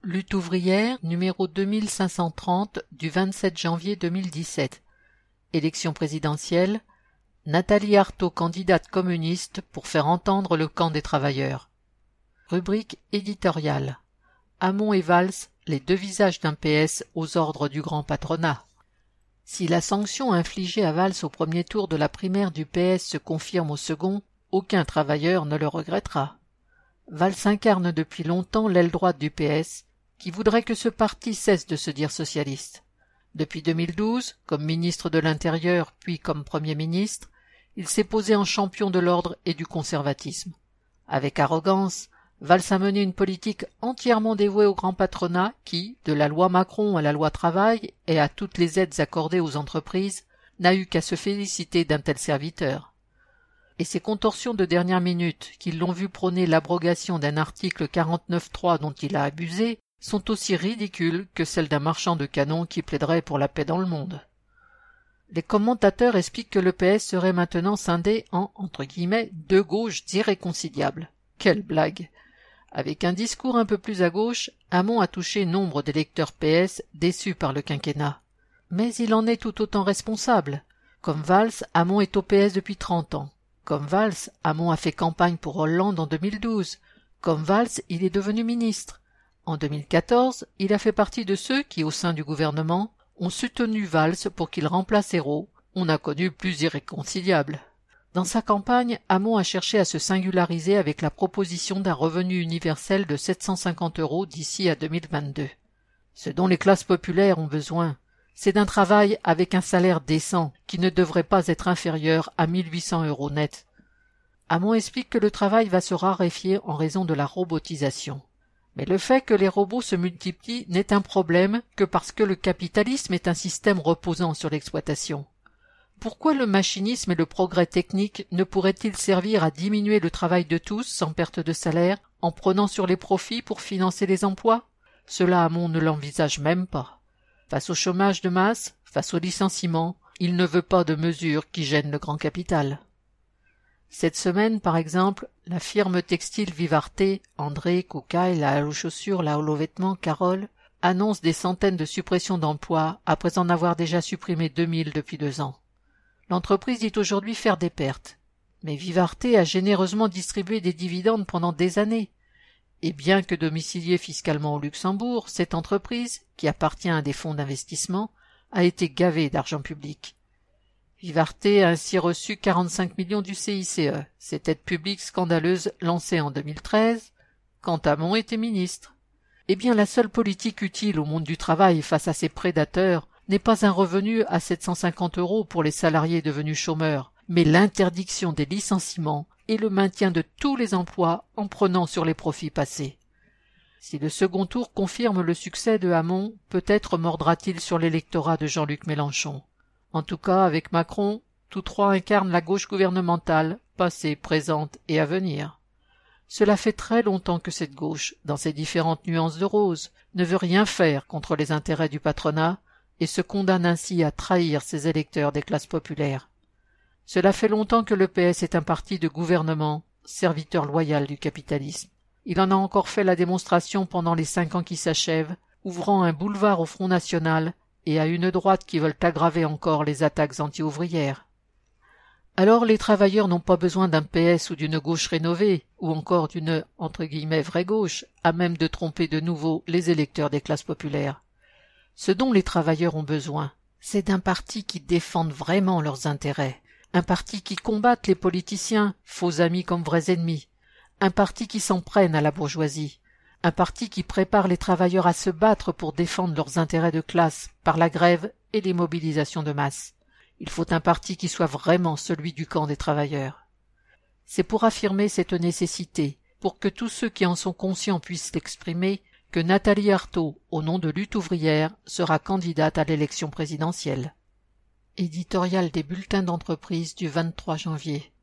Lutte ouvrière numéro 2530 du 27 janvier 2017. Élection présidentielle. Nathalie Arthaud candidate communiste pour faire entendre le camp des travailleurs. Rubrique éditoriale. Hamon et Valls, les deux visages d'un PS aux ordres du grand patronat. Si la sanction infligée à Valls au premier tour de la primaire du PS se confirme au second, aucun travailleur ne le regrettera. Valls incarne depuis longtemps l'aile droite du PS, qui voudrait que ce parti cesse de se dire socialiste. Depuis 2012, comme ministre de l'Intérieur puis comme Premier ministre, il s'est posé en champion de l'ordre et du conservatisme. Avec arrogance, Valls a mené une politique entièrement dévouée au grand patronat qui, de la loi Macron à la loi Travail et à toutes les aides accordées aux entreprises, n'a eu qu'à se féliciter d'un tel serviteur. Et ces contorsions de dernière minute, qui l'ont vu prôner l'abrogation d'un article 49.3 dont il a abusé, sont aussi ridicules que celles d'un marchand de canons qui plaiderait pour la paix dans le monde. Les commentateurs expliquent que le PS serait maintenant scindé en, entre guillemets, deux gauches irréconciliables. Quelle blague! Avec un discours un peu plus à gauche, Hamon a touché nombre d'électeurs PS déçus par le quinquennat. Mais il en est tout autant responsable. Comme Valls, Hamon est au PS depuis 30 ans. Comme Valls, Hamon a fait campagne pour Hollande en 2012. Comme Valls, il est devenu ministre. En 2014, il a fait partie de ceux qui, au sein du gouvernement, ont soutenu Valls pour qu'il remplace Ayrault. On a connu plus irréconciliable. Dans sa campagne, Hamon a cherché à se singulariser avec la proposition d'un revenu universel de 750 € d'ici à 2022. Ce dont les classes populaires ont besoin, c'est d'un travail avec un salaire décent qui ne devrait pas être inférieur à 1 800 € net. Hamon explique que le travail va se raréfier en raison de la robotisation. Mais le fait que les robots se multiplient n'est un problème que parce que le capitalisme est un système reposant sur l'exploitation. Pourquoi le machinisme et le progrès technique ne pourraient-ils servir à diminuer le travail de tous sans perte de salaire, en prenant sur les profits pour financer les emplois? Cela, Hamon ne l'envisage même pas. Face au chômage de masse, face au licenciement, il ne veut pas de mesures qui gênent le grand capital. Cette semaine, par exemple, la firme textile Vivarte, André, Koukaï, la Halle aux chaussures, la Halle aux vêtements, Carole, annonce des centaines de suppressions d'emplois après en avoir déjà supprimé 2000 depuis 2 ans. L'entreprise dit aujourd'hui faire des pertes. Mais Vivarte a généreusement distribué des dividendes pendant des années. Et bien que domiciliée fiscalement au Luxembourg, cette entreprise, qui appartient à des fonds d'investissement, a été gavée d'argent public. Vivarte a ainsi reçu 45 millions du CICE, cette aide publique scandaleuse lancée en 2013, quand Hamon était ministre. Eh bien, la seule politique utile au monde du travail face à ces prédateurs n'est pas un revenu à 750 € pour les salariés devenus chômeurs, mais l'interdiction des licenciements et le maintien de tous les emplois en prenant sur les profits passés. Si le second tour confirme le succès de Hamon, peut-être mordra-t-il sur l'électorat de Jean-Luc Mélenchon. En tout cas, avec Macron, tous trois incarnent la gauche gouvernementale, passée, présente et à venir. Cela fait très longtemps que cette gauche, dans ses différentes nuances de rose, ne veut rien faire contre les intérêts du patronat et se condamne ainsi à trahir ses électeurs des classes populaires. Cela fait longtemps que le PS est un parti de gouvernement, serviteur loyal du capitalisme. Il en a encore fait la démonstration pendant les 5 ans qui s'achèvent, ouvrant un boulevard au Front National et à une droite qui veulent aggraver encore les attaques anti-ouvrières. Alors les travailleurs n'ont pas besoin d'un PS ou d'une gauche rénovée, ou encore d'une entre guillemets vraie gauche, à même de tromper de nouveau les électeurs des classes populaires. Ce dont les travailleurs ont besoin, c'est d'un parti qui défende vraiment leurs intérêts, un parti qui combatte les politiciens, faux amis comme vrais ennemis, un parti qui s'en prenne à la bourgeoisie, un parti qui prépare les travailleurs à se battre pour défendre leurs intérêts de classe par la grève et les mobilisations de masse. Il faut un parti qui soit vraiment celui du camp des travailleurs. C'est pour affirmer cette nécessité, pour que tous ceux qui en sont conscients puissent l'exprimer, que Nathalie Arthaud, au nom de Lutte ouvrière, sera candidate à l'élection présidentielle. Éditorial des bulletins d'entreprise du 23 janvier.